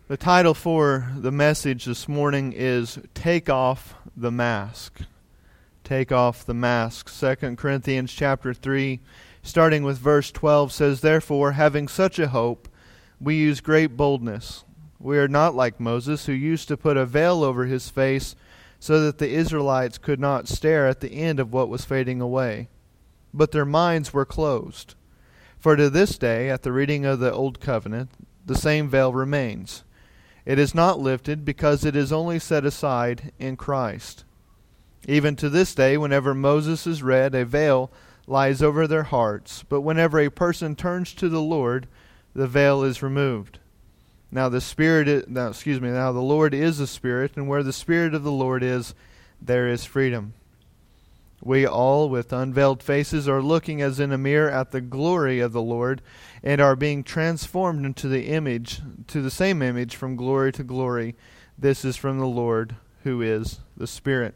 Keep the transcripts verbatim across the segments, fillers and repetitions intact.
The title for the message this morning is Take Off the Mask. Take off the mask. Second Corinthians chapter three, starting with verse twelve, says, Therefore, having such a hope, we use great boldness. We are not like Moses, who used to put a veil over his face so that the Israelites could not stare at the end of what was fading away. But their minds were closed. For to this day, at the reading of the Old Covenant, the same veil remains. It is not lifted because it is only set aside in Christ. Even to this day, whenever Moses is read, a veil lies over their hearts. But whenever a person turns to the Lord, the veil is removed. Now the Spirit, is, now excuse me, now the Lord is the Spirit, and where the Spirit of the Lord is, there is freedom. We all, with unveiled faces, are looking as in a mirror at the glory of the Lord, and are being transformed into the image, to the same image from glory to glory. This is from the Lord, who is the Spirit.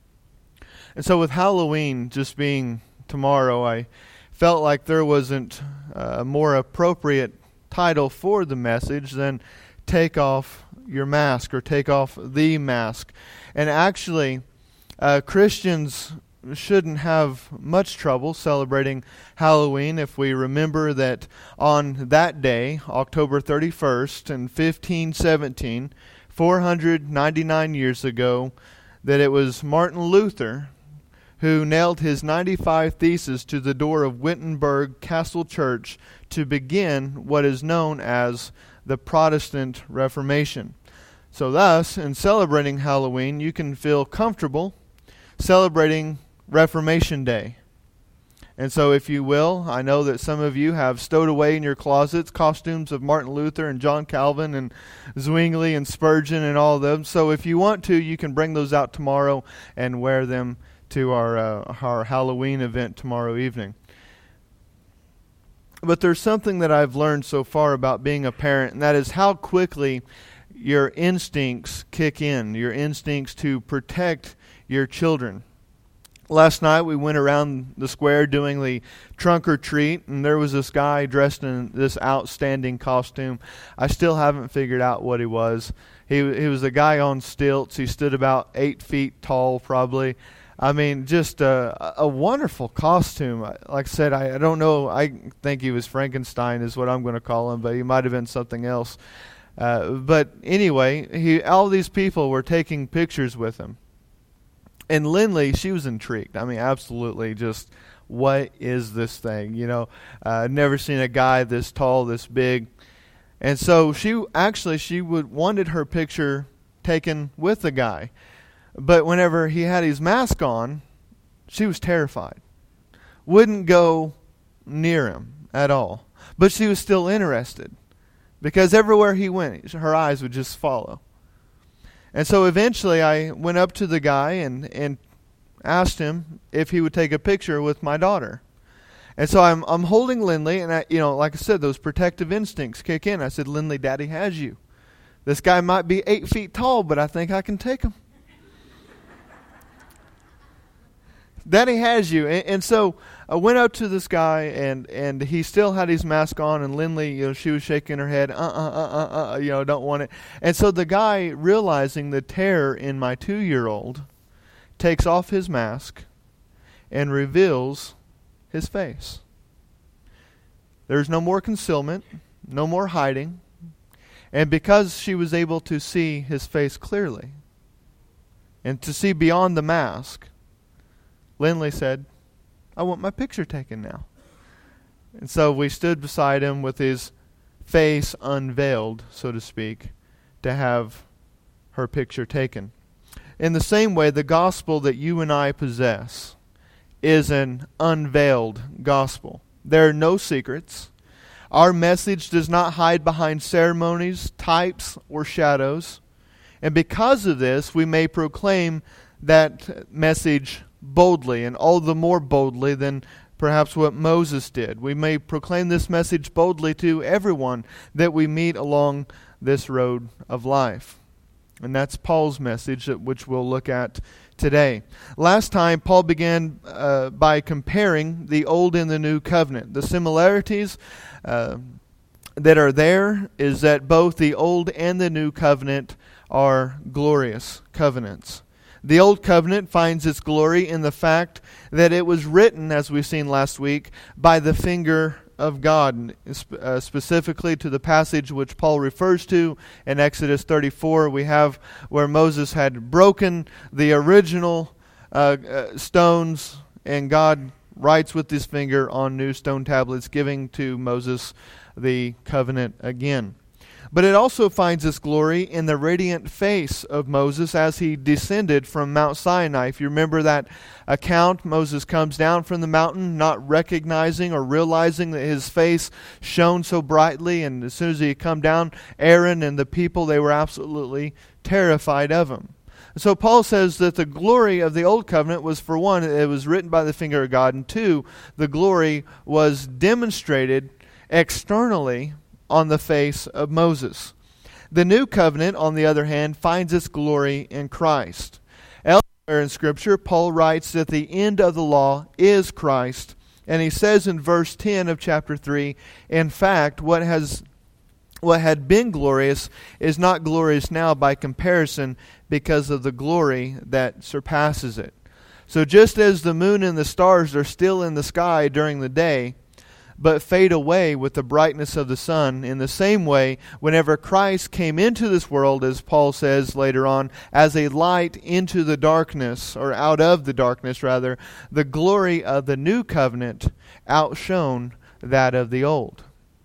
And so with Halloween just being tomorrow, I felt like there wasn't a more appropriate title for the message than Take Off Your Mask, or Take Off the Mask. And actually, uh, Christians shouldn't have much trouble celebrating Halloween if we remember that on that day, October thirty-first in fifteen seventeen, four hundred ninety-nine years ago, that it was Martin Luther who nailed his ninety-five Theses to the door of Wittenberg Castle Church to begin what is known as the Protestant Reformation. So thus, in celebrating Halloween, you can feel comfortable celebrating Reformation Day. And so if you will, I know that some of you have stowed away in your closets costumes of Martin Luther and John Calvin and Zwingli and Spurgeon and all of them. So if you want to, you can bring those out tomorrow and wear them to our uh, our Halloween event tomorrow evening. But there's something that I've learned so far about being a parent, and that is how quickly your instincts kick in, your instincts to protect your children. Last night we went around the square doing the trunk or treat, and there was this guy dressed in this outstanding costume. I still haven't figured out what he was. He he was a guy on stilts. He stood about eight feet tall, probably. I mean, just a, a wonderful costume. Like I said, I, I don't know. I think he was Frankenstein is what I'm going to call him, but he might have been something else. Uh, but anyway, he all these people were taking pictures with him. And Lindley, she was intrigued. I mean, absolutely just, what is this thing? You know, uh, I've never seen a guy this tall, this big. And so she actually, she would wanted her picture taken with the guy. But whenever he had his mask on, she was terrified. Wouldn't go near him at all. But she was still interested, because everywhere he went, her eyes would just follow. And so eventually I went up to the guy and, and asked him if he would take a picture with my daughter. And so I'm I'm holding Lindley, and I, you know, like I said, those protective instincts kick in. I said, Lindley, Daddy has you. This guy might be eight feet tall, but I think I can take him. Daddy has you. And, and so I went up to this guy, and, and he still had his mask on, and Lindley, you know, she was shaking her head, uh, uh, uh, uh, uh, you know, don't want it. And so the guy, realizing the terror in my two-year-old, takes off his mask and reveals his face. There's no more concealment, no more hiding. And because she was able to see his face clearly and to see beyond the mask, Lindley said, I want my picture taken now. And so we stood beside him with his face unveiled, so to speak, to have her picture taken. In the same way, the gospel that you and I possess is an unveiled gospel. There are no secrets. Our message does not hide behind ceremonies, types, or shadows. And because of this, we may proclaim that message boldly, and all the more boldly than perhaps what Moses did. We may proclaim this message boldly to everyone that we meet along this road of life. And that's Paul's message, which we'll look at today. Last time, Paul began uh, by comparing the Old and the New Covenant. The similarities, uh, that are there is that both the Old and the New Covenant are glorious covenants. The Old Covenant finds its glory in the fact that it was written, as we've seen last week, by the finger of God, uh, specifically to the passage which Paul refers to in Exodus thirty-four. We have where Moses had broken the original uh, uh, stones, and God writes with his finger on new stone tablets, giving to Moses the covenant again. But it also finds its glory in the radiant face of Moses as he descended from Mount Sinai. If you remember that account, Moses comes down from the mountain, not recognizing or realizing that his face shone so brightly. And as soon as he come down, Aaron and the people, they were absolutely terrified of him. So Paul says that the glory of the Old Covenant was, for one, it was written by the finger of God, and two, the glory was demonstrated externally on the face of Moses. The New Covenant, on the other hand, finds its glory in Christ. Elsewhere in Scripture, Paul writes that the end of the law is Christ, and he says in verse ten of chapter three, in fact, what has what had been glorious is not glorious now by comparison because of the glory that surpasses it. So just as the moon and the stars are still in the sky during the day, but fade away with the brightness of the sun, in the same way, whenever Christ came into this world, as Paul says later on, as a light into the darkness, or out of the darkness rather, the glory of the new covenant outshone that of the old.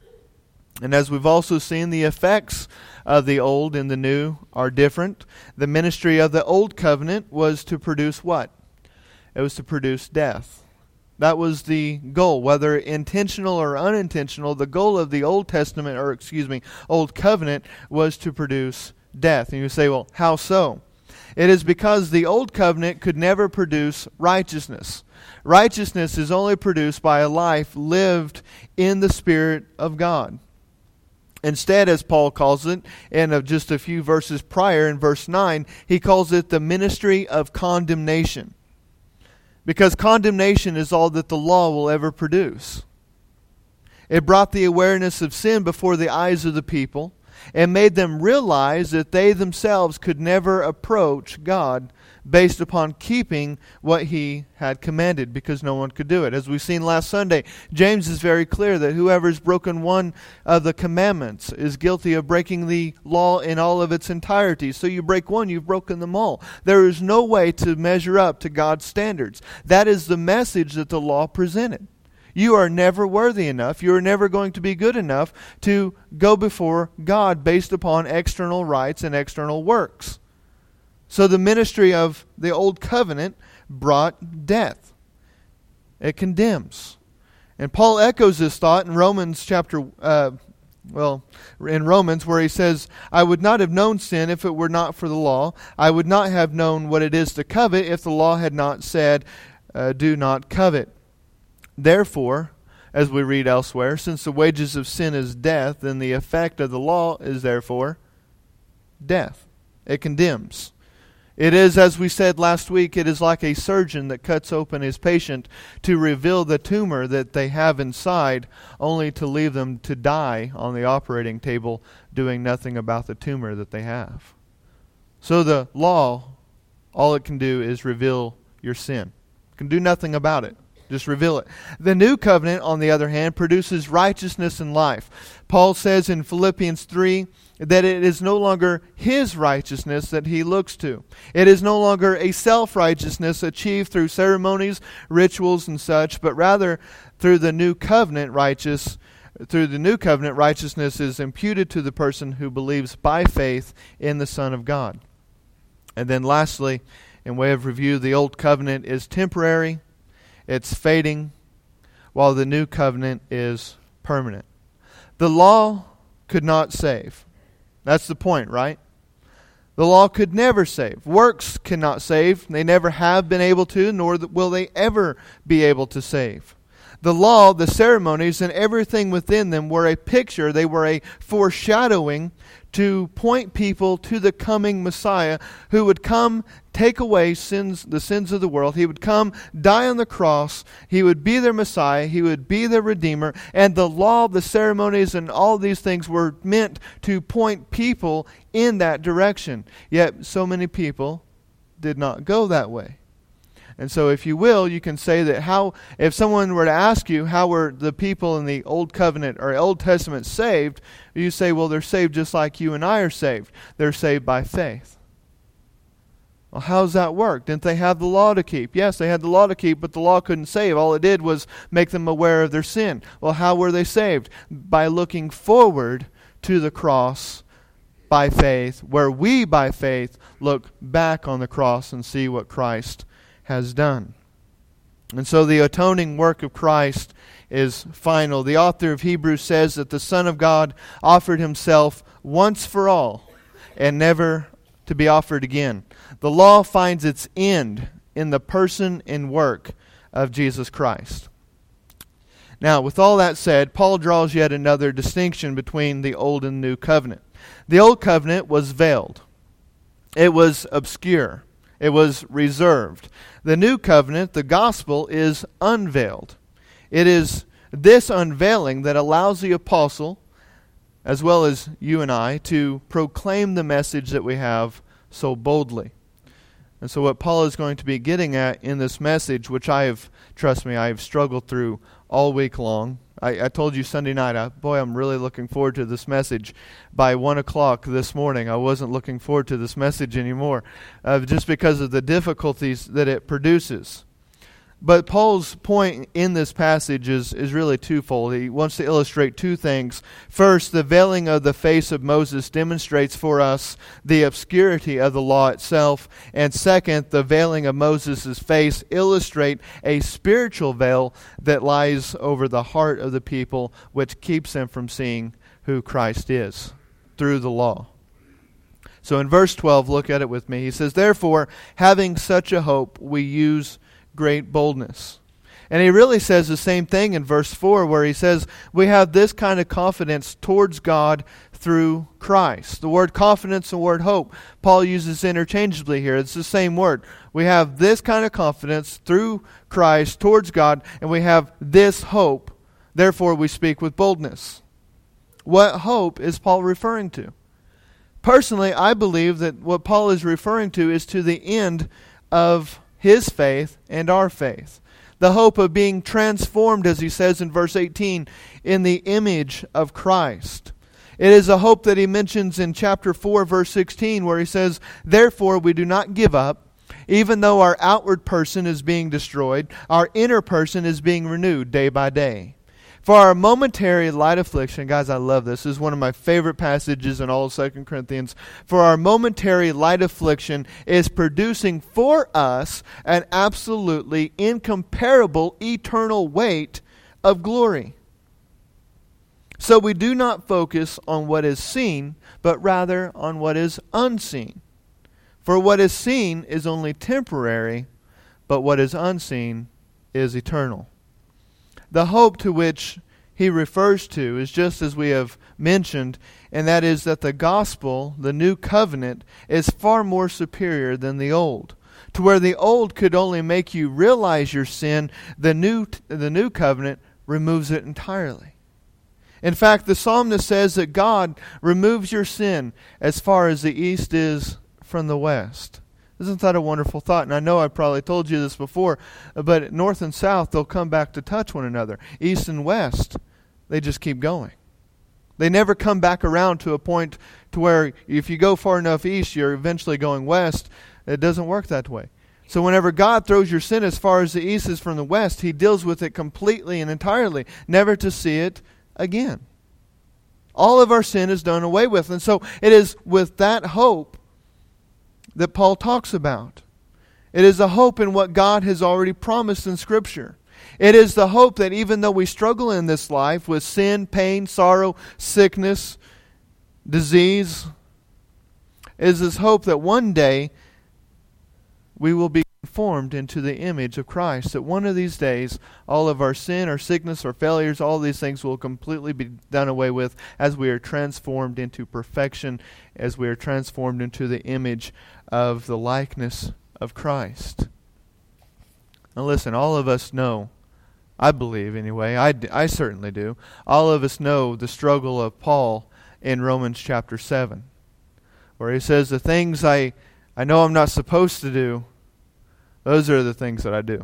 And as we've also seen, the effects of the old and the new are different. The ministry of the old covenant was to produce what? It was to produce death. That was the goal, whether intentional or unintentional. The goal of the Old Testament, or excuse me, Old Covenant, was to produce death. And you say, well, how so? It is because the Old Covenant could never produce righteousness. Righteousness is only produced by a life lived in the Spirit of God. Instead, as Paul calls it, in just a few verses prior, in verse nine, he calls it the ministry of condemnation. Because condemnation is all that the law will ever produce. It brought the awareness of sin before the eyes of the people and made them realize that they themselves could never approach God based upon keeping what He had commanded, because no one could do it. As we've seen last Sunday, James is very clear that whoever has broken one of the commandments is guilty of breaking the law in all of its entirety. So you break one, you've broken them all. There is no way to measure up to God's standards. That is the message that the law presented. You are never worthy enough. You are never going to be good enough to go before God based upon external rights and external works. So the ministry of the Old Covenant brought death. It condemns. And Paul echoes this thought in Romans chapter, uh, well, in Romans, where he says, I would not have known sin if it were not for the law. I would not have known what it is to covet if the law had not said, uh, do not covet. Therefore, as we read elsewhere, since the wages of sin is death, then the effect of the law is therefore death. It condemns. It is, as we said last week, it is like a surgeon that cuts open his patient to reveal the tumor that they have inside, only to leave them to die on the operating table doing nothing about the tumor that they have. So the law, all it can do is reveal your sin. It can do nothing about it. Just reveal it. The new covenant, on the other hand, produces righteousness and life. Paul says in Philippians three that it is no longer his righteousness that he looks to. It is no longer a self-righteousness achieved through ceremonies, rituals, and such, but rather through the new covenant righteous, through the new covenant righteousness is imputed to the person who believes by faith in the Son of God. And then lastly, in way of review, the old covenant is temporary. It's fading, while the new covenant is permanent. The law could not save. That's the point, right? The law could never save. Works cannot save. They never have been able to, nor will they ever be able to save. The law, the ceremonies, and everything within them were a picture. They were a foreshadowing to point people to the coming Messiah who would come take away sins, the sins of the world. He would come, die on the cross. He would be their Messiah. He would be their Redeemer. And the law, the ceremonies, and all these things were meant to point people in that direction. Yet so many people did not go that way. And so if you will, you can say that how, if someone were to ask you, how were the people in the Old Covenant or Old Testament saved? You say, well, they're saved just like you and I are saved. They're saved by faith. Well, how does that work? Didn't they have the law to keep? Yes, they had the law to keep, but the law couldn't save. All it did was make them aware of their sin. Well, how were they saved? By looking forward to the cross by faith, where we by faith look back on the cross and see what Christ has done. And so the atoning work of Christ is final. The author of Hebrews says that the Son of God offered himself once for all and never to be offered again. The law finds its end in the person and work of Jesus Christ. Now, with all that said, Paul draws yet another distinction between the Old and New Covenant. The Old Covenant was veiled. It was obscure. It was reserved. The New Covenant, the gospel, is unveiled. It is this unveiling that allows the apostle, as well as you and I, to proclaim the message that we have so boldly. And so what Paul is going to be getting at in this message, which I have, trust me, I have struggled through all week long. I, I told you Sunday night, I, boy, I'm really looking forward to this message. By one o'clock this morning, I wasn't looking forward to this message anymore, uh, just because of the difficulties that it produces. But Paul's point in this passage is, is really twofold. He wants to illustrate two things. First, the veiling of the face of Moses demonstrates for us the obscurity of the law itself. And second, the veiling of Moses' face illustrate a spiritual veil that lies over the heart of the people, which keeps them from seeing who Christ is through the law. So in verse twelve, look at it with me. He says, "Therefore, having such a hope, we use great boldness." And he really says the same thing in verse four, where he says we have this kind of confidence towards God through Christ. The word confidence and the word hope, Paul uses interchangeably here. It's the same word. We have this kind of confidence through Christ towards God, and we have this hope. Therefore, we speak with boldness. What hope is Paul referring to? Personally, I believe that what Paul is referring to is to the end of his faith and our faith. The hope of being transformed, as he says in verse eighteen, in the image of Christ. It is a hope that he mentions in chapter four, verse sixteen, where he says, "Therefore we do not give up, even though our outward person is being destroyed, our inner person is being renewed day by day. For our momentary light affliction," guys, I love this. This is one of my favorite passages in all of Second Corinthians. "For our momentary light affliction is producing for us an absolutely incomparable eternal weight of glory. So we do not focus on what is seen, but rather on what is unseen. For what is seen is only temporary, but what is unseen is eternal." The hope to which he refers to is just as we have mentioned, and that is that the gospel, the new covenant, is far more superior than the old. To where the old could only make you realize your sin, the new, the new covenant removes it entirely. In fact, the psalmist says that God removes your sin as far as the east is from the west. Isn't that a wonderful thought? And I know I probably told you this before, but north and south, they'll come back to touch one another. East and west, they just keep going. They never come back around to a point to where if you go far enough east, you're eventually going west. It doesn't work that way. So whenever God throws your sin as far as the east is from the west, he deals with it completely and entirely, never to see it again. All of our sin is done away with. And so it is with that hope that Paul talks about. It is a hope in what God has already promised in Scripture. It is the hope that even though we struggle in this life with sin, pain, sorrow, sickness, disease, it is this hope that one day we will be conformed into the image of Christ. That one of these days, all of our sin, our sickness, our failures, all these things will completely be done away with as we are transformed into perfection, as we are transformed into the image of the likeness of Christ. Now listen, all of us know, I believe anyway, I, I certainly do, all of us know the struggle of Paul in Romans chapter seven, where he says, the things I, I know I'm not supposed to do, those are the things that I do.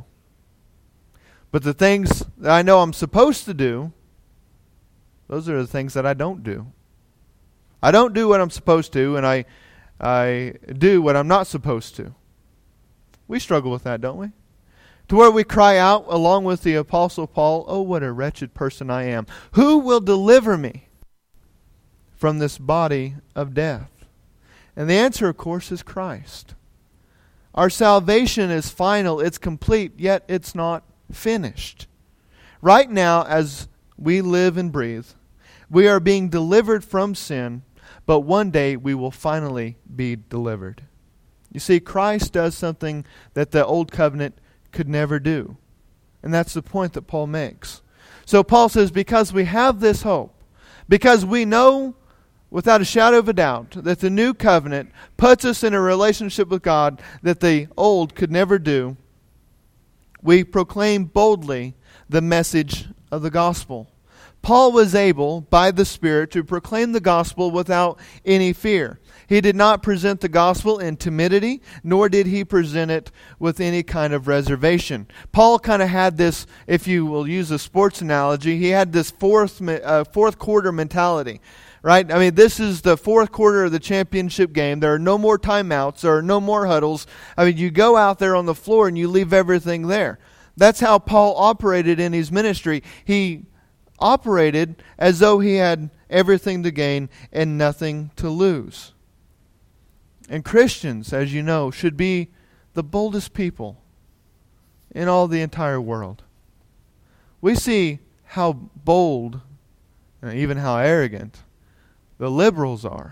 But the things that I know I'm supposed to do, those are the things that I don't do. I don't do what I'm supposed to, and I, I do what I'm not supposed to. We struggle with that, don't we? To where we cry out, along with the Apostle Paul, oh, what a wretched person I am. Who will deliver me from this body of death? And the answer, of course, is Christ. Our salvation is final, it's complete, yet it's not finished. Right now, as we live and breathe, we are being delivered from sin, but one day we will finally be delivered. You see, Christ does something that the old covenant could never do. And that's the point that Paul makes. So Paul says, because we have this hope, because we know without a shadow of a doubt that the new covenant puts us in a relationship with God that the old could never do, we proclaim boldly the message of the gospel. Paul was able, by the Spirit, to proclaim the gospel without any fear. He did not present the gospel in timidity, nor did he present it with any kind of reservation. Paul kind of had this, if you will use a sports analogy, he had this fourth uh, fourth quarter mentality. Right? I mean, this is the fourth quarter of the championship game. There are no more timeouts. There are no more huddles. I mean, you go out there on the floor and you leave everything there. That's how Paul operated in his ministry. He operated as though he had everything to gain and nothing to lose. And Christians, as you know, should be the boldest people in all the entire world. We see how bold, and even how arrogant, the liberals are.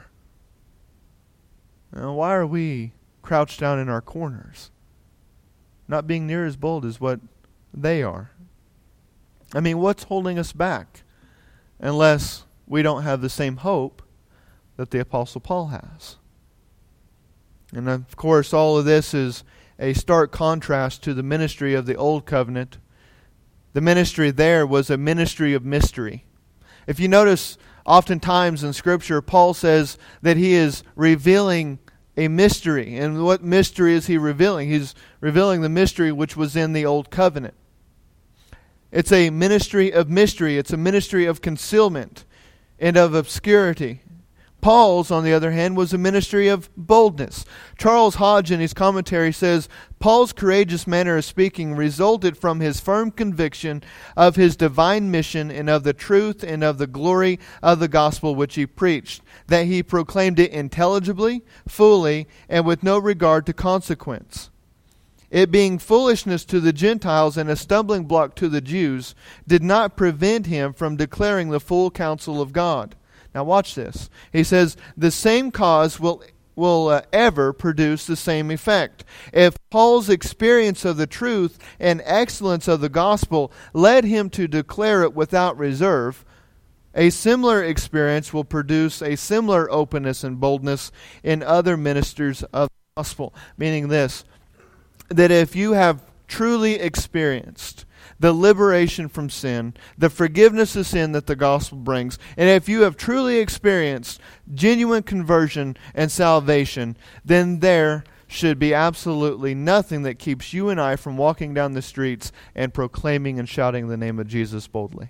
Now, why are we crouched down in our corners? Not being near as bold as what they are. I mean, what's holding us back? Unless we don't have the same hope that the Apostle Paul has. And of course, all of this is a stark contrast to the ministry of the Old Covenant. The ministry there was a ministry of mystery. If you notice, oftentimes in Scripture, Paul says that he is revealing a mystery. And what mystery is he revealing? He's revealing the mystery which was in the Old Covenant. It's a ministry of mystery. It's a ministry of concealment and of obscurity. Paul's, on the other hand, was a ministry of boldness. Charles Hodge, in his commentary, says, Paul's courageous manner of speaking resulted from his firm conviction of his divine mission and of the truth and of the glory of the gospel which he preached, that he proclaimed it intelligibly, fully, and with no regard to consequence. It being foolishness to the Gentiles and a stumbling block to the Jews, did not prevent him from declaring the full counsel of God. Now watch this. He says, the same cause will will uh, ever produce the same effect. If Paul's experience of the truth and excellence of the gospel led him to declare it without reserve, a similar experience will produce a similar openness and boldness in other ministers of the gospel. Meaning this, that if you have truly experienced the liberation from sin, the forgiveness of sin that the gospel brings, and if you have truly experienced genuine conversion and salvation, then there should be absolutely nothing that keeps you and I from walking down the streets and proclaiming and shouting the name of Jesus boldly.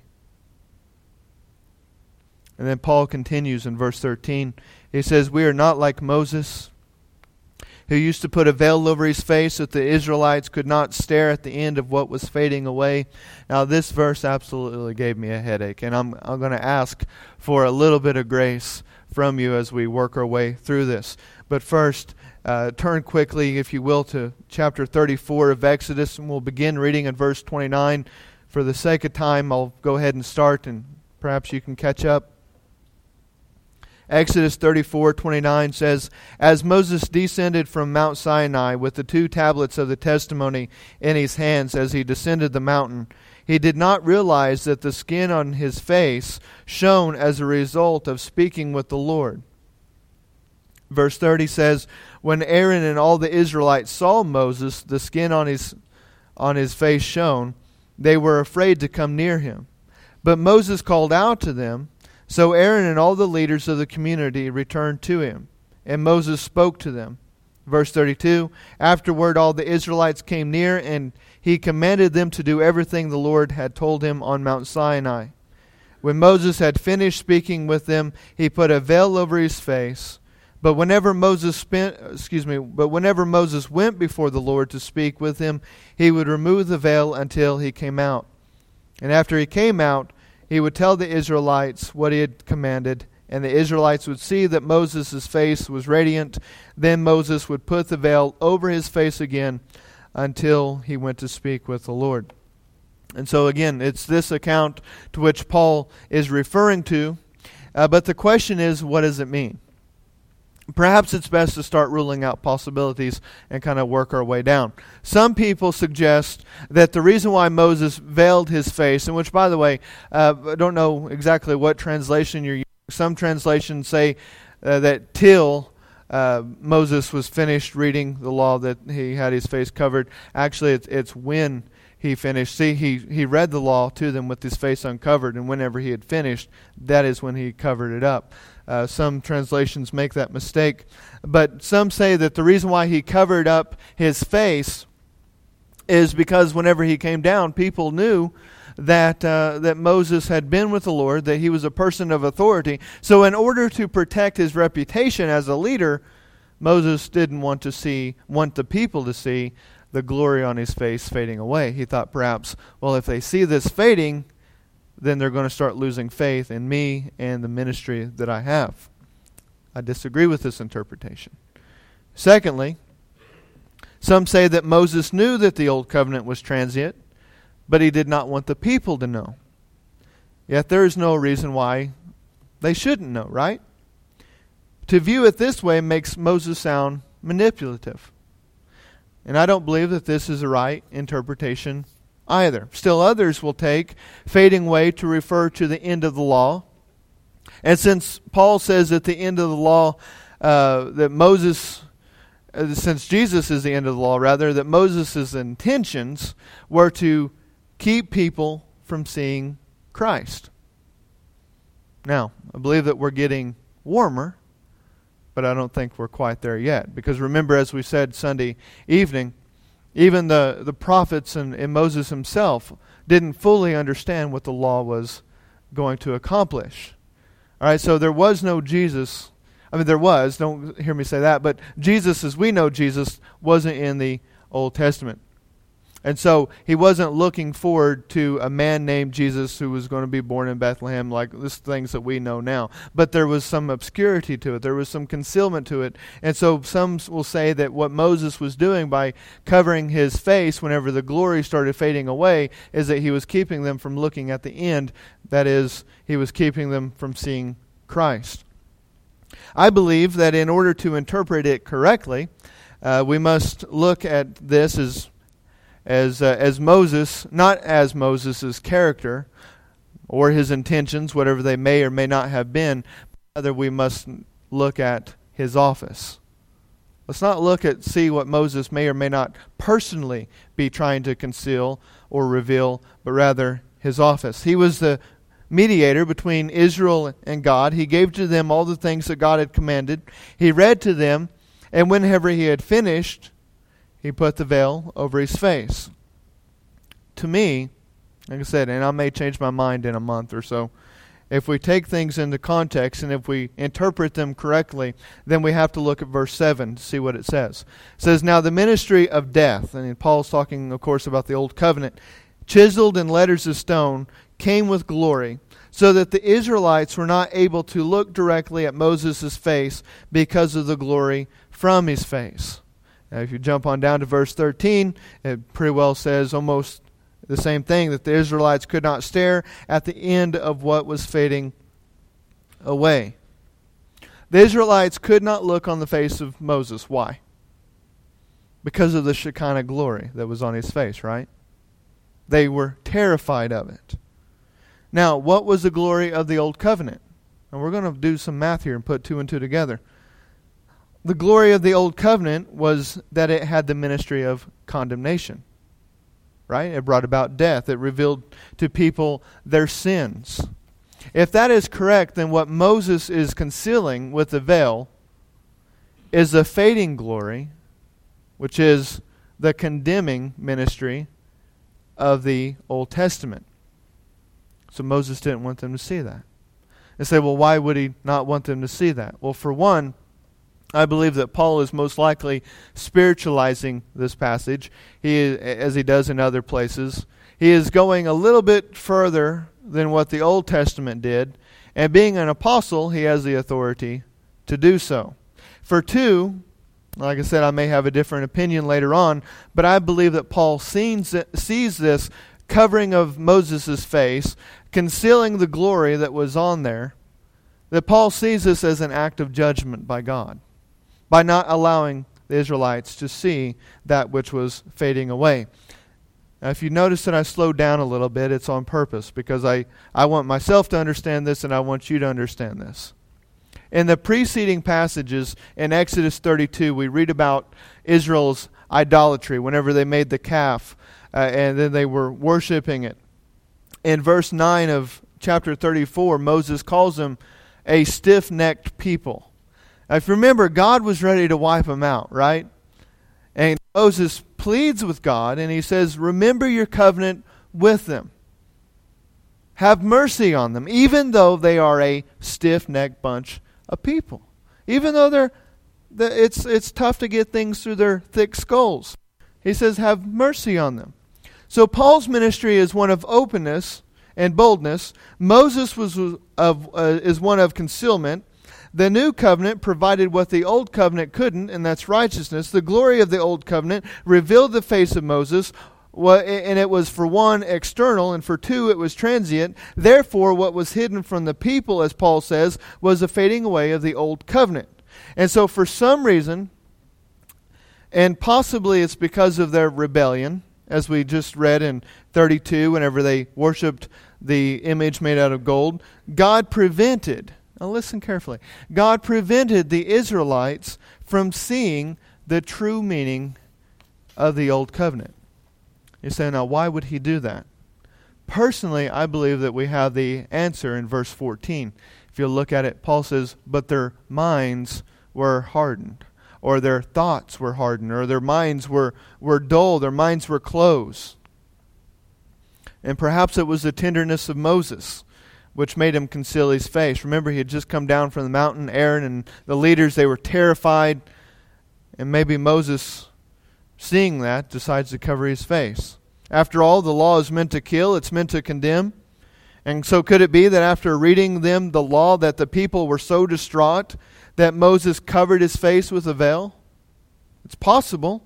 And then Paul continues in verse thirteen. He says, we are not like Moses, who used to put a veil over his face so that the Israelites could not stare at the end of what was fading away. Now this verse absolutely gave me a headache, and I'm, I'm going to ask for a little bit of grace from you as we work our way through this. But first, uh, turn quickly, if you will, to chapter thirty-four of Exodus, and we'll begin reading in verse twenty-nine. For the sake of time, I'll go ahead and start, and perhaps you can catch up. Exodus thirty-four twenty-nine says, "As Moses descended from Mount Sinai with the two tablets of the testimony in his hands as he descended the mountain, he did not realize that the skin on his face shone as a result of speaking with the Lord." Verse thirty says, "When Aaron and all the Israelites saw Moses, the skin on his on his face shone, they were afraid to come near him. But Moses called out to them. So Aaron and all the leaders of the community returned to him, and Moses spoke to them." Verse thirty-two, "Afterward all the Israelites came near, and he commanded them to do everything the Lord had told him on Mount Sinai. When Moses had finished speaking with them, he put a veil over his face. But whenever Moses spent, excuse me, but whenever Moses went before the Lord to speak with him, he would remove the veil until he came out. And after he came out, he would tell the Israelites what he had commanded, and the Israelites would see that Moses' face was radiant. Then Moses would put the veil over his face again until he went to speak with the Lord." And so again, it's this account to which Paul is referring to. Uh, but the question is, what does it mean? Perhaps it's best to start ruling out possibilities and kind of work our way down. Some people suggest that the reason why Moses veiled his face, and which, by the way, uh, I don't know exactly what translation you're using. Some translations say uh, that till uh, Moses was finished reading the law that he had his face covered. Actually, it's, it's when he finished. See, he, he read the law to them with his face uncovered, and whenever he had finished, that is when he covered it up. Uh, some translations make that mistake. But some say that the reason why he covered up his face is because whenever he came down, people knew that uh, that Moses had been with the Lord, that he was a person of authority. So in order to protect his reputation as a leader, Moses didn't want to see, want the people to see the glory on his face fading away. He thought perhaps, well, if they see this fading, then they're going to start losing faith in me and the ministry that I have. I disagree with this interpretation. Secondly, some say that Moses knew that the old covenant was transient, but he did not want the people to know. Yet there is no reason why they shouldn't know, right? To view it this way makes Moses sound manipulative. And I don't believe that this is a right interpretation either. Still others will take fading away to refer to the end of the law. And since Paul says at the end of the law uh, that Moses, uh, since Jesus is the end of the law, rather, that Moses' intentions were to keep people from seeing Christ. Now, I believe that we're getting warmer, but I don't think we're quite there yet. Because remember, as we said Sunday evening, even the, the prophets and, and Moses himself didn't fully understand what the law was going to accomplish. All right, so there was no Jesus. I mean, there was. Don't hear me say that. But Jesus, as we know Jesus, wasn't in the Old Testament. And so he wasn't looking forward to a man named Jesus who was going to be born in Bethlehem, like this things that we know now. But there was some obscurity to it. There was some concealment to it. And so some will say that what Moses was doing by covering his face whenever the glory started fading away is that he was keeping them from looking at the end. That is, he was keeping them from seeing Christ. I believe that in order to interpret it correctly, uh, we must look at this as As uh, as Moses, not as Moses' character or his intentions, whatever they may or may not have been, rather we must look at his office. Let's not look at, see what Moses may or may not personally be trying to conceal or reveal, but rather his office. He was the mediator between Israel and God. He gave to them all the things that God had commanded. He read to them, and whenever he had finished, he put the veil over his face. To me, like I said, and I may change my mind in a month or so, if we take things into context and if we interpret them correctly, then we have to look at verse seven to see what it says. It says, "Now the ministry of death," and Paul's talking, of course, about the old covenant, "chiseled in letters of stone, came with glory, so that the Israelites were not able to look directly at Moses' face because of the glory from his face." Now, if you jump on down to verse thirteen, it pretty well says almost the same thing, that the Israelites could not stare at the end of what was fading away. The Israelites could not look on the face of Moses. Why? Because of the Shekinah glory that was on his face, right? They were terrified of it. Now, what was the glory of the Old Covenant? And we're going to do some math here and put two and two together. The glory of the Old Covenant was that it had the ministry of condemnation. Right? It brought about death. It revealed to people their sins. If that is correct, then what Moses is concealing with the veil is the fading glory, which is the condemning ministry of the Old Testament. So Moses didn't want them to see that. They say, well, why would he not want them to see that? Well, for one, I believe that Paul is most likely spiritualizing this passage, he, as he does in other places. He is going a little bit further than what the Old Testament did, and being an apostle, he has the authority to do so. For two, like I said, I may have a different opinion later on, but I believe that Paul sees, sees this covering of Moses' face, concealing the glory that was on there, that Paul sees this as an act of judgment by God, by not allowing the Israelites to see that which was fading away. Now, if you notice that I slowed down a little bit, it's on purpose, because I, I want myself to understand this, and I want you to understand this. In the preceding passages in Exodus thirty-two, we read about Israel's idolatry whenever they made the calf, uh, and then they were worshiping it. In verse nine of chapter thirty-four, Moses calls them a stiff-necked people. Now, if you remember, God was ready to wipe them out, right? And Moses pleads with God, and he says, remember your covenant with them. Have mercy on them, even though they are a stiff-necked bunch of people. Even though they're, it's, it's tough to get things through their thick skulls. He says, have mercy on them. So Paul's ministry is one of openness and boldness. Moses was of uh, is one of concealment. The new covenant provided what the old covenant couldn't, and that's righteousness. The glory of the old covenant revealed the face of Moses, and it was, for one, external, and for two, it was transient. Therefore, what was hidden from the people, as Paul says, was the fading away of the old covenant. And so for some reason, and possibly it's because of their rebellion, as we just read in thirty-two, whenever they worshipped the image made out of gold, God prevented, now listen carefully, God prevented the Israelites from seeing the true meaning of the old covenant. You say, now why would he do that? Personally, I believe that we have the answer in verse fourteen. If you look at it, Paul says, but their minds were hardened, or their thoughts were hardened, or their minds were, were dull, their minds were closed. And perhaps it was the tenderness of Moses which made him conceal his face. Remember, he had just come down from the mountain. Aaron and the leaders, they were terrified. And maybe Moses, seeing that, decides to cover his face. After all, the law is meant to kill, it's meant to condemn. And so could it be that after reading them the law, that the people were so distraught that Moses covered his face with a veil? It's possible.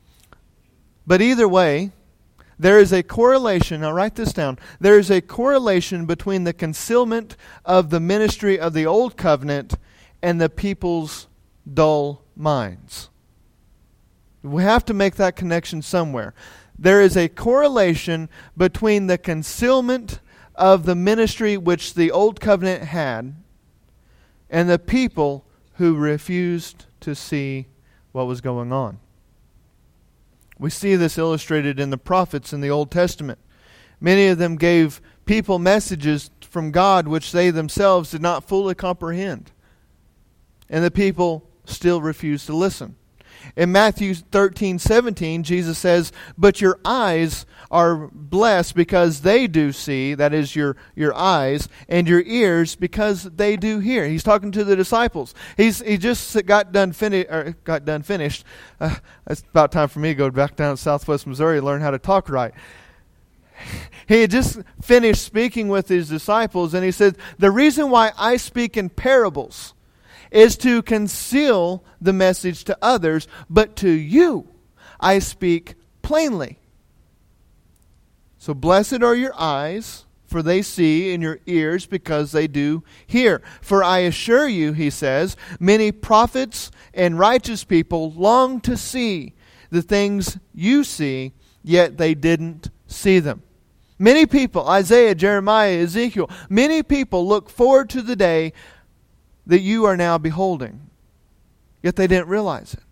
But either way, there is a correlation, now write this down, there is a correlation between the concealment of the ministry of the old covenant and the people's dull minds. We have to make that connection somewhere. There is a correlation between the concealment of the ministry which the old covenant had and the people who refused to see what was going on. We see this illustrated in the prophets in the Old Testament. Many of them gave people messages from God which they themselves did not fully comprehend. And the people still refused to listen. In Matthew thirteen seventeen, Jesus says, but your eyes are blessed because they do see, that is your, your eyes, and your ears because they do hear. He's talking to the disciples. He's he just got done, fini- or got done finished. Uh, it's about time for me to go back down to Southwest Missouri and learn how to talk right. He had just finished speaking with his disciples, and he said, the reason why I speak in parables is to conceal the message to others, but to you I speak plainly. So blessed are your eyes for they see, and your ears because they do hear. For I assure you, he says, many prophets and righteous people long to see the things you see, yet they didn't see them. Many people, Isaiah, Jeremiah, Ezekiel, many people look forward to the day that you are now beholding, yet they didn't realize it.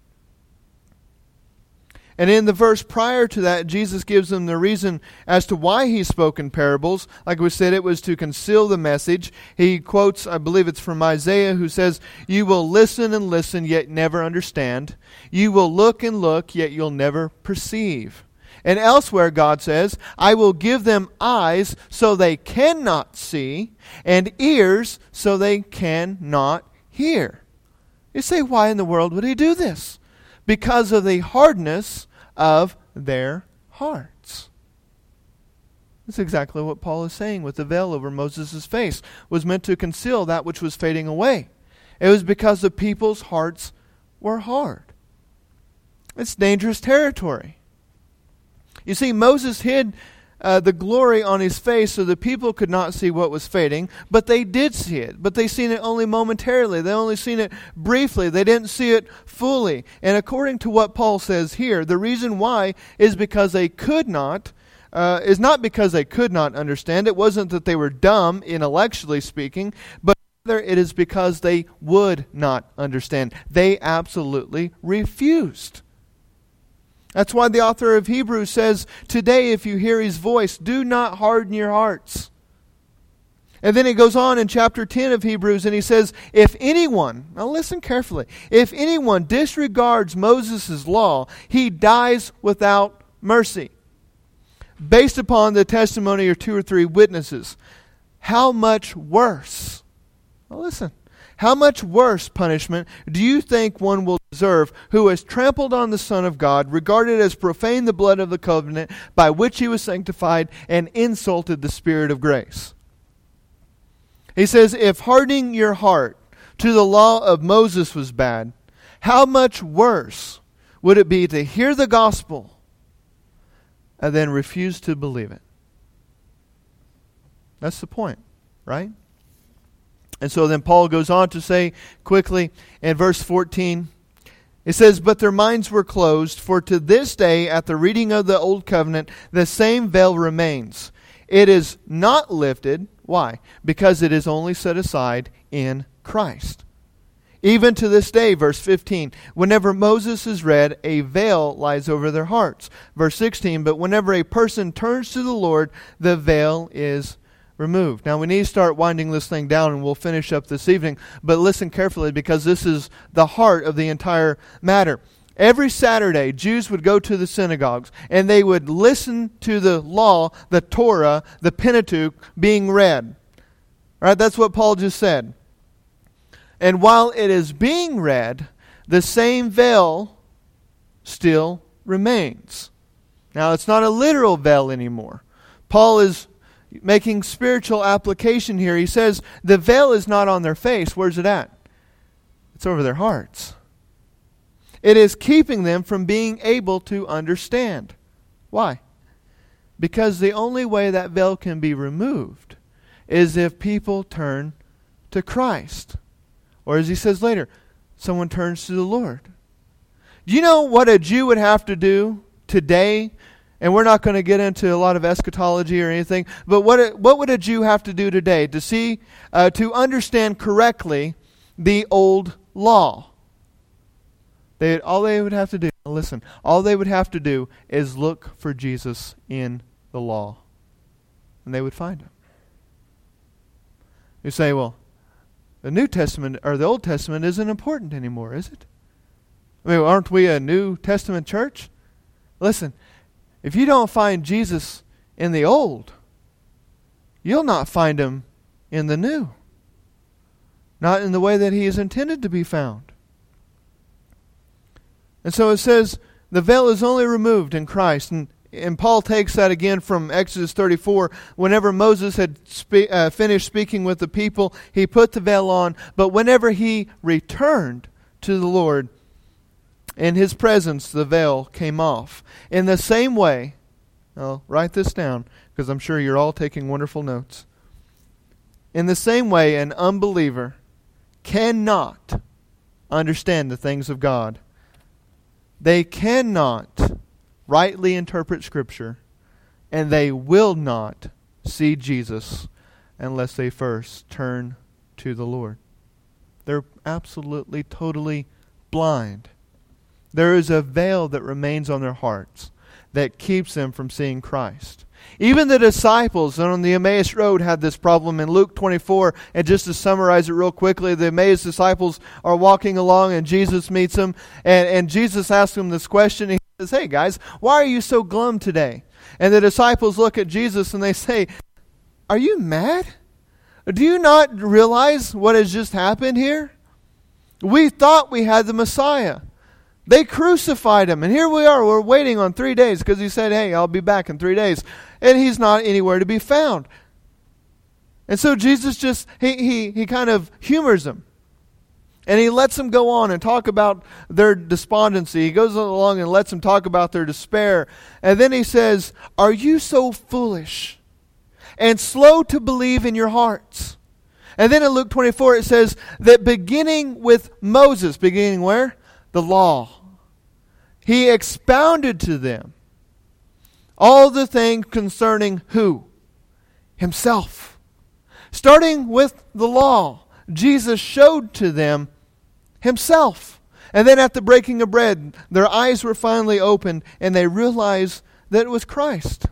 And in the verse prior to that, Jesus gives them the reason as to why he spoke in parables. Like we said, it was to conceal the message. He quotes, I believe it's from Isaiah, who says, you will listen and listen, yet never understand. You will look and look, yet you'll never perceive. And elsewhere, God says, I will give them eyes so they cannot see, and ears so they cannot hear. You say, why in the world would he do this? Because of the hardness of their hearts. That's exactly what Paul is saying with the veil over Moses' face. Was meant to conceal that which was fading away. It was because the people's hearts were hard. It's dangerous territory. You see, Moses hid Uh, the glory on his face so the people could not see what was fading, but they did see it. But they seen it only momentarily. They only seen it briefly. They didn't see it fully. And according to what Paul says here, the reason why is because they could not, uh, is not because they could not understand. It wasn't that they were dumb, intellectually speaking, but rather it is because they would not understand. They absolutely refused. That's why the author of Hebrews says, today if you hear his voice, do not harden your hearts. And then he goes on in chapter ten of Hebrews and he says, if anyone, now listen carefully, if anyone disregards Moses' law, he dies without mercy, based upon the testimony of two or three witnesses. How much worse? Now listen. How much worse punishment do you think one will deserve who has trampled on the Son of God, regarded as profane the blood of the covenant by which he was sanctified, and insulted the Spirit of grace? He says, if hardening your heart to the law of Moses was bad, how much worse would it be to hear the gospel and then refuse to believe it? That's the point, right? And so then Paul goes on to say quickly in verse fourteen, it says, but their minds were closed, for to this day at the reading of the old covenant, the same veil remains. It is not lifted. Why? Because it is only set aside in Christ. Even to this day, verse fifteen, whenever Moses is read, a veil lies over their hearts. Verse sixteen, but whenever a person turns to the Lord, the veil is removed. Now we need to start winding this thing down and we'll finish up this evening. But listen carefully because this is the heart of the entire matter. Every Saturday, Jews would go to the synagogues and they would listen to the law, the Torah, the Pentateuch being read. All right, that's what Paul just said. And while it is being read, the same veil still remains. Now it's not a literal veil anymore. Paul is making spiritual application here. He says the veil is not on their face. Where's it at? It's over their hearts. It is keeping them from being able to understand. Why? Because the only way that veil can be removed is if people turn to Christ. Or as he says later, someone turns to the Lord. Do you know what a Jew would have to do today? And we're not going to get into a lot of eschatology or anything, but what what would a Jew have to do today to see, uh, to understand correctly the old law? They all they would have to do, listen, all they would have to do is look for Jesus in the law, and they would find him. You say, well, the New Testament or the Old Testament isn't important anymore, is it? I mean, aren't we a New Testament church? Listen. If you don't find Jesus in the old, you'll not find him in the new. Not in the way that he is intended to be found. And so it says the veil is only removed in Christ. And, and Paul takes that again from Exodus thirty-four. Whenever Moses had spe- uh, finished speaking with the people, he put the veil on. But whenever he returned to the Lord, in his presence, the veil came off. In the same way, Now, write this down, because I'm sure you're all taking wonderful notes. In the same way, an unbeliever cannot understand the things of God. They cannot rightly interpret Scripture, and they will not see Jesus unless they first turn to the Lord. They're absolutely, totally blind. There is a veil that remains on their hearts that keeps them from seeing Christ. Even the disciples on the Emmaus Road had this problem in Luke twenty-four. And just to summarize it real quickly, the Emmaus disciples are walking along and Jesus meets them. And, and Jesus asks them this question. He says, "Hey guys, why are you so glum today?" And the disciples look at Jesus and they say, "Are you mad? Do you not realize what has just happened here? We thought we had the Messiah. They crucified him, and here we are. We're waiting on three days because he said, hey, I'll be back in three days. And he's not anywhere to be found." And so Jesus just, he, he, he kind of humors them. And he lets them go on and talk about their despondency. He goes along and lets them talk about their despair. And then he says, "Are you so foolish and slow to believe in your hearts?" And then in Luke twenty-four it says that beginning with Moses, beginning where? The law. He expounded to them all the things concerning who? Himself. Starting with the law, Jesus showed to them Himself. And then at the breaking of bread, their eyes were finally opened and they realized that it was Christ.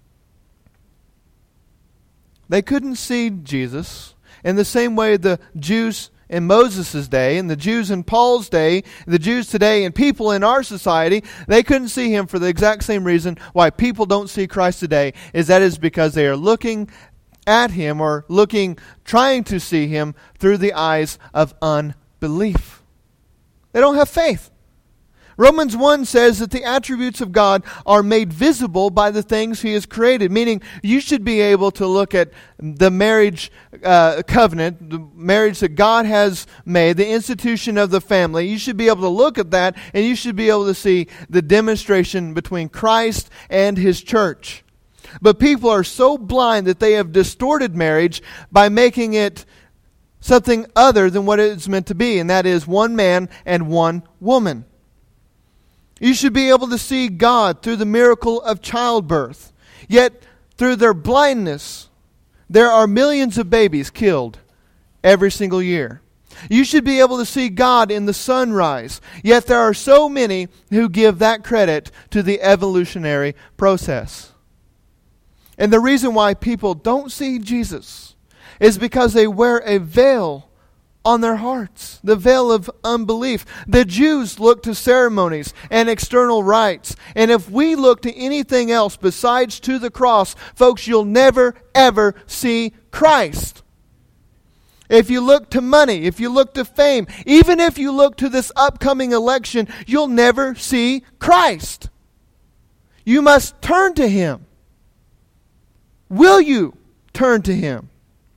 They couldn't see Jesus in the same way the Jews in Moses' day, and the Jews in Paul's day, the Jews today, and people in our society, they couldn't see Him for the exact same reason why people don't see Christ today, is that is because they are looking at Him or looking, trying to see Him through the eyes of unbelief. They don't have faith. Romans one says that the attributes of God are made visible by the things He has created. Meaning, you should be able to look at the marriage uh, covenant, the marriage that God has made, the institution of the family. You should be able to look at that, and you should be able to see the demonstration between Christ and His church. But people are so blind that they have distorted marriage by making it something other than what it's meant to be, and that is one man and one woman. You should be able to see God through the miracle of childbirth. Yet, through their blindness, there are millions of babies killed every single year. You should be able to see God in the sunrise. Yet there are so many who give that credit to the evolutionary process. And the reason why people don't see Jesus is because they wear a veil on their hearts, the veil of unbelief. The Jews look to ceremonies and external rites. And if we look to anything else besides to the cross, folks, you'll never, ever see Christ. If you look to money, if you look to fame, even if you look to this upcoming election, you'll never see Christ. You must turn to Him. Will you turn to Him?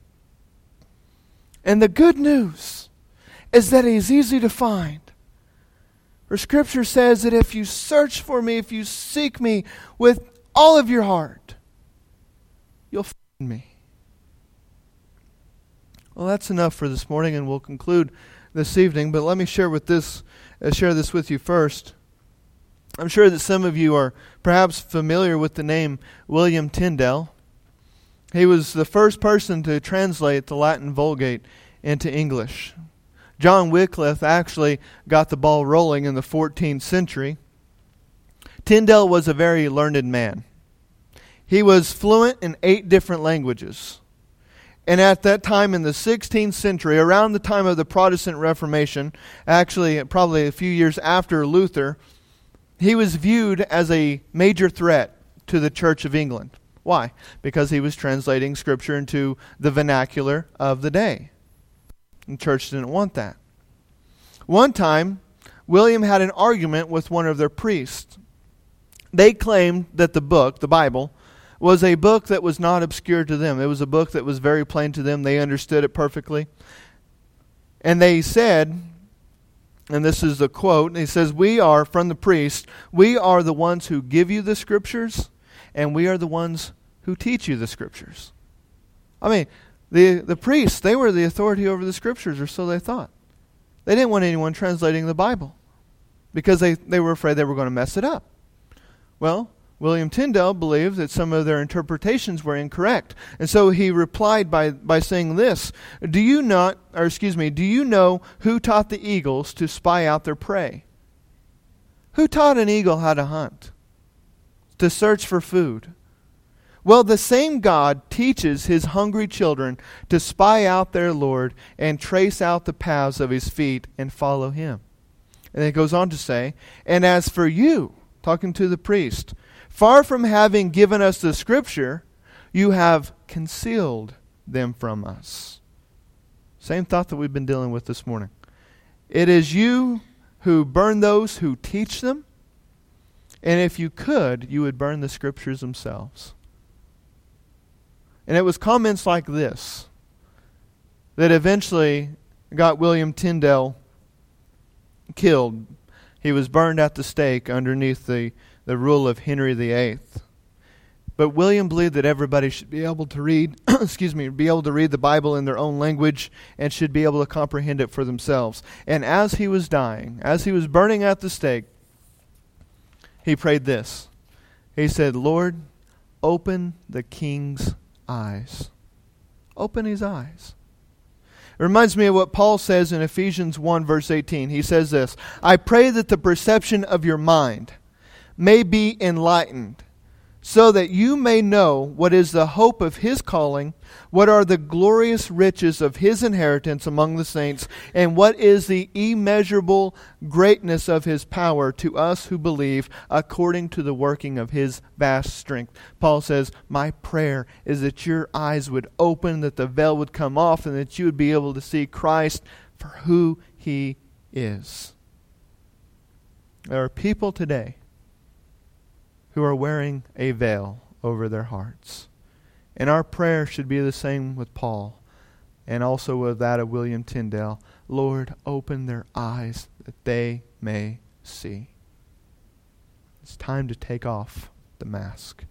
And the good news is that He's easy to find. For Scripture says that if you search for Me, if you seek Me with all of your heart, you'll find Me. Well, that's enough for this morning, and we'll conclude this evening. But let me share with this, uh, share this with you first. I'm sure that some of you are perhaps familiar with the name William Tyndale. He was the first person to translate the Latin Vulgate into English. John Wycliffe actually got the ball rolling in the fourteenth century. Tyndale was a very learned man. He was fluent in eight different languages. And at that time in the sixteenth century, around the time of the Protestant Reformation, actually probably a few years after Luther, he was viewed as a major threat to the Church of England. Why? Because he was translating Scripture into the vernacular of the day. The church didn't want that. One time, William had an argument with one of their priests. They claimed that the book, the Bible, was a book that was not obscure to them. It was a book that was very plain to them. They understood it perfectly. And they said, and this is the quote, he says, "We are," from the priest, "we are the ones who give you the Scriptures, and we are the ones who teach you the Scriptures. I mean, the, the priests, they were the authority over the Scriptures, or so they thought. They didn't want anyone translating the Bible because they, they were afraid they were going to mess it up. Well, William Tyndale believed that some of their interpretations were incorrect. And so he replied by, by saying this, Do you not, or excuse me, do you know who taught the eagles to spy out their prey? Who taught an eagle how to hunt? To search for food? Well, the same God teaches His hungry children to spy out their Lord and trace out the paths of His feet and follow Him. And it goes on to say, And as for you, talking to the priest, far from having given us the Scripture, you have concealed them from us. Same thought that we've been dealing with this morning. It is you who burn those who teach them, and if you could, you would burn the Scriptures themselves. And it was comments like this that eventually got William Tyndale killed. He was burned at the stake underneath the, the rule of Henry the Eighth. But William believed that everybody should be able to read, excuse me, be able to read the Bible in their own language and should be able to comprehend it for themselves. And as he was dying, as he was burning at the stake, he prayed this. He said, Lord, open the king's eyes. Open his eyes. It reminds me of what Paul says in Ephesians one, verse eighteen. He says this, I pray that the perception of your mind may be enlightened, so that you may know what is the hope of His calling, what are the glorious riches of His inheritance among the saints, and what is the immeasurable greatness of His power to us who believe, according to the working of His vast strength. Paul says, my prayer is that your eyes would open, that the veil would come off, and that you would be able to see Christ for who He is. There are people today who are wearing a veil over their hearts. And our prayer should be the same with Paul and also with that of William Tyndale. Lord, open their eyes that they may see. It's time to take off the mask.